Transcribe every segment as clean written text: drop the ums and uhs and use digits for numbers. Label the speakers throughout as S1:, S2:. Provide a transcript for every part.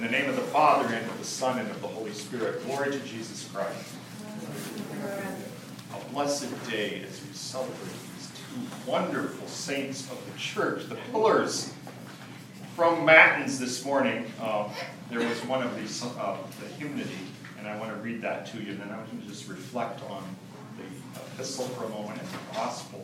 S1: In the name of the Father, and of the Son, and of the Holy Spirit. Glory to Jesus Christ. A blessed day as we celebrate these two wonderful saints of the church, the pillars. From Matins this morning, there was one of these, the hymnody, and I want to read that to you, and then I want to just reflect on the epistle for a moment and the gospel.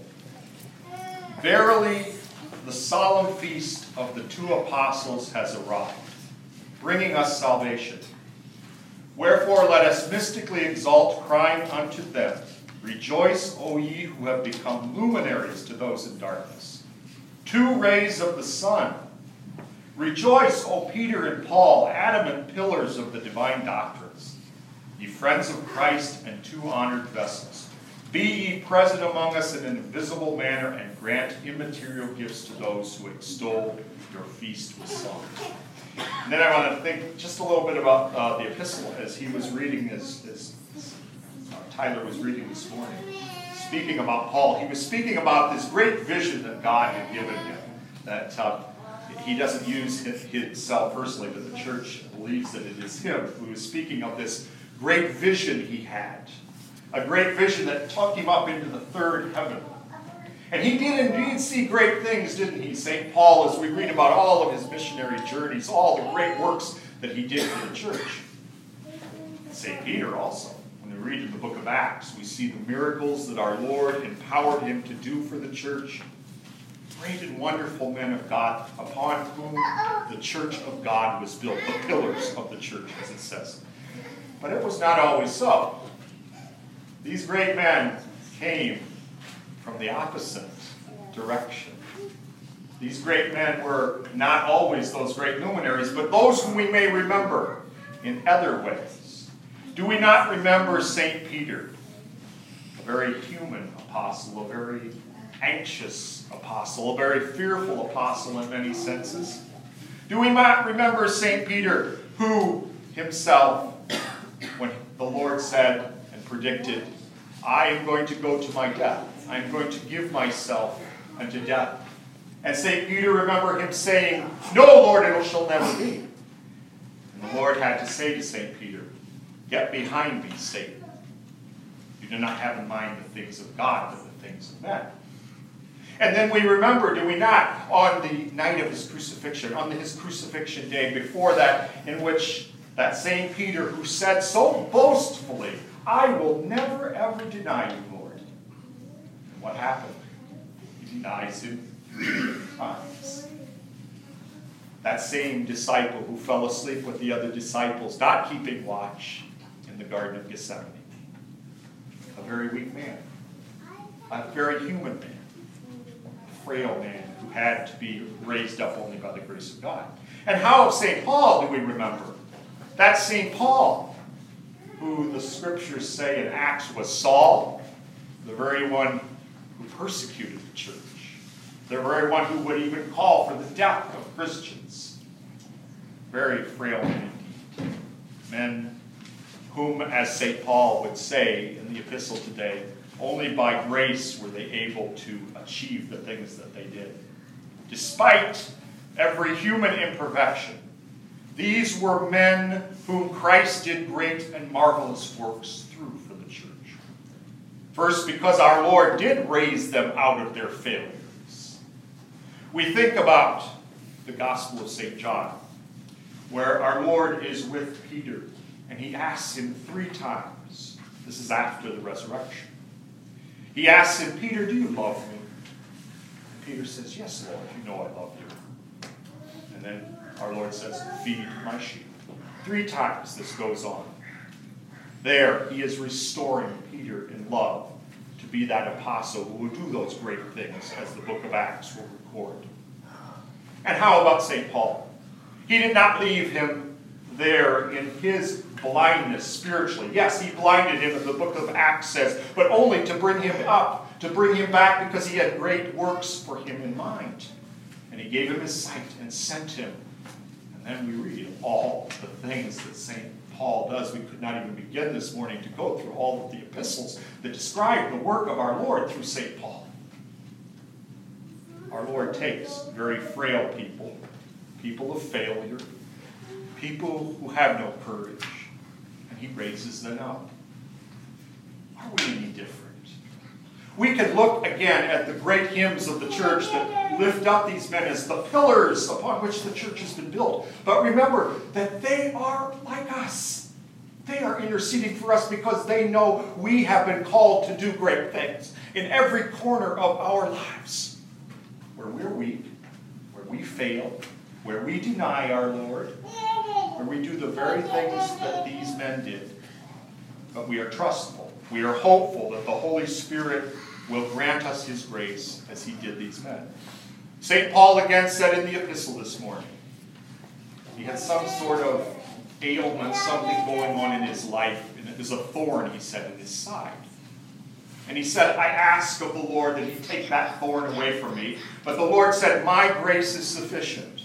S1: Verily, the solemn feast of the two apostles has arrived, bringing us salvation. Wherefore let us mystically exult, crying unto them, Rejoice, O ye who have become luminaries to those in darkness, two rays of the sun. Rejoice, O Peter and Paul, adamant pillars of the divine doctrines, ye friends of Christ and two honored vessels. Be ye present among us in an invisible manner, and grant immaterial gifts to those who extol your feast with song. And then I want to think just a little bit about the epistle as he was reading, as Tyler was reading this morning. Speaking about Paul, he was speaking about this great vision that God had given him, that he doesn't use himself personally, but the church believes that it is him who is speaking of this great vision he had. A great vision that took him up into the third heaven. And he did indeed see great things, didn't he? St. Paul, as we read about all of his missionary journeys, all the great works that he did for the church. St. Peter also. When we read in the book of Acts, we see the miracles that our Lord empowered him to do for the church. Great and wonderful men of God, upon whom the church of God was built, the pillars of the church, as it says. But it was not always so. These great men came from the opposite direction. These great men were not always those great luminaries, but those whom we may remember in other ways. Do we not remember St. Peter, a very human apostle, a very anxious apostle, a very fearful apostle in many senses? Do we not remember St. Peter, who himself, when the Lord said and predicted, I am going to go to my death. I am going to give myself unto death. And St. Peter, remember him saying, No, Lord, it shall never be. And the Lord had to say to St. Peter, Get behind me, Satan. You do not have in mind the things of God, but the things of men. And then we remember, do we not, on the night of his crucifixion, on his crucifixion day before that, in which that same Peter who said so boastfully, I will never ever deny you, Lord. And what happened? He denies him 3 times. That same disciple who fell asleep with the other disciples, not keeping watch in the Garden of Gethsemane. A very weak man. A very human man. A frail man who had to be raised up only by the grace of God. And how of St. Paul do we remember? That's St. Paul, who the scriptures say in Acts was Saul, the very one who persecuted the church, the very one who would even call for the death of Christians. Very frail men indeed. Men whom, as St. Paul would say in the epistle today, only by grace were they able to achieve the things that they did. Despite every human imperfection, these were men whom Christ did great and marvelous works through for the church. First, because our Lord did raise them out of their failures. We think about the Gospel of St. John, where our Lord is with Peter, and he asks him 3 times. This is after the resurrection. He asks him, Peter, do you love me? And Peter says, yes, Lord, you know I love you. And then our Lord says, feed my sheep. 3 times this goes on. There, he is restoring Peter in love to be that apostle who will do those great things, as the book of Acts will record. And how about St. Paul? He did not leave him there in his blindness spiritually. Yes, he blinded him, as the book of Acts says, but only to bring him up, to bring him back, because he had great works for him in mind. And he gave him his sight and sent him. And then we read all the things that St. Paul does. We could not even begin this morning to go through all of the epistles that describe the work of our Lord through St. Paul. Our Lord takes very frail people, people of failure, people who have no courage, and he raises them up. Are we any different? We could look again at the great hymns of the church that lift up these men as the pillars upon which the church has been built. But remember that they are like us. They are interceding for us because they know we have been called to do great things in every corner of our lives. Where we're weak, where we fail, where we deny our Lord, where we do the very things that these men did. But we are trustful. We are hopeful that the Holy Spirit will grant us his grace as he did these men. St. Paul again said in the epistle this morning, he had some sort of ailment, something going on in his life, and it was a thorn, he said, in his side. And he said, I ask of the Lord that he take that thorn away from me. But the Lord said, my grace is sufficient.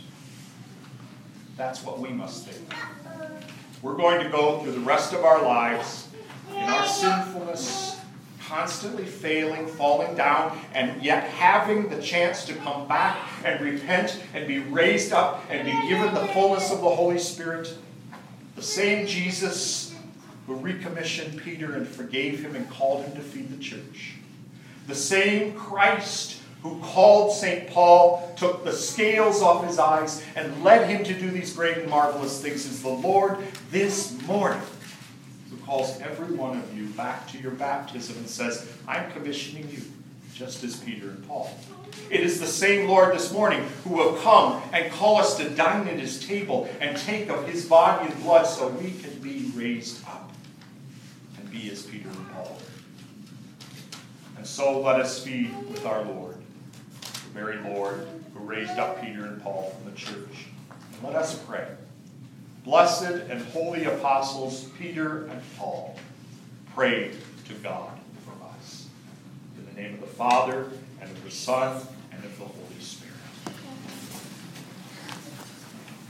S1: That's what we must think. We're going to go through the rest of our lives in our sinfulness, constantly failing, falling down, and yet having the chance to come back and repent and be raised up and be given the fullness of the Holy Spirit. The same Jesus who recommissioned Peter and forgave him and called him to feed the church. The same Christ who called St. Paul, took the scales off his eyes, and led him to do these great and marvelous things is the Lord this morning, who calls every one of you back to your baptism and says, I'm commissioning you, just as Peter and Paul. It is the same Lord this morning who will come and call us to dine at his table and take of his body and blood so we can be raised up and be as Peter and Paul. And so let us feed with our Lord, the very Lord who raised up Peter and Paul from the church. And let us pray. Blessed and holy apostles Peter and Paul, pray to God for us. In the name of the Father, and of the Son, and of the Holy